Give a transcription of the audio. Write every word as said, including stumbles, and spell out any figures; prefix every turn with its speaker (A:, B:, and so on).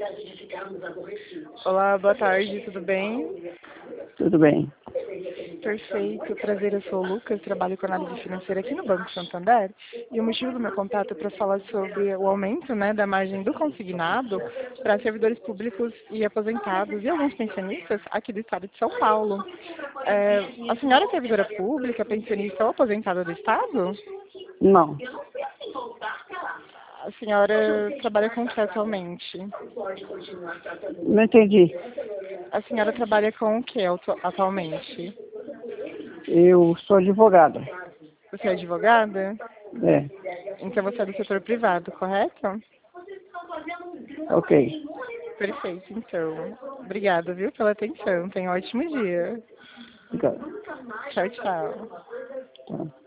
A: Olá, boa tarde, tudo bem?
B: Tudo bem.
A: Perfeito, prazer, eu sou o Lucas, trabalho com análise financeira aqui no Banco Santander e o motivo do meu contato é para falar sobre o aumento, né, da margem do consignado para servidores públicos e aposentados e alguns pensionistas aqui do estado de São Paulo. É, a senhora é servidora pública, pensionista ou aposentada do estado?
B: Não.
A: A senhora trabalha com o que atualmente?
B: Não entendi.
A: A senhora trabalha com o que atu- atualmente?
B: Eu sou advogada.
A: Você é advogada?
B: É.
A: Então você é do setor privado, correto?
B: Ok.
A: Perfeito, então. Obrigada, viu, pela atenção. Tenha um ótimo dia.
B: Obrigado.
A: Tchau, tchau.
B: Tá.